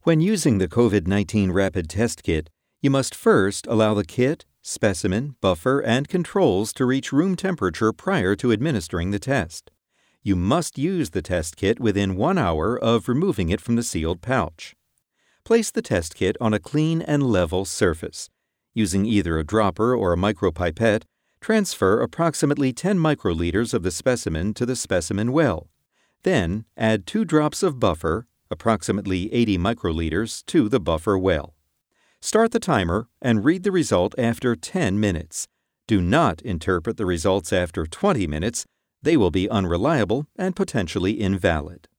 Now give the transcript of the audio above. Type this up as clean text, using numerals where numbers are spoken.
When using the COVID-19 Rapid Test Kit, you must first allow the kit, specimen, buffer, and controls to reach room temperature prior to administering the test. You must use the test kit within 1 hour of removing it from the sealed pouch. Place the test kit on a clean and level surface. Using either a dropper or a micropipette, transfer approximately 10 microliters of the specimen to the specimen well. Then, add 2 drops of buffer, approximately 80 microliters, to the buffer well. Start the timer and read the result after 10 minutes. Do not interpret the results after 20 minutes. They will be unreliable and potentially invalid.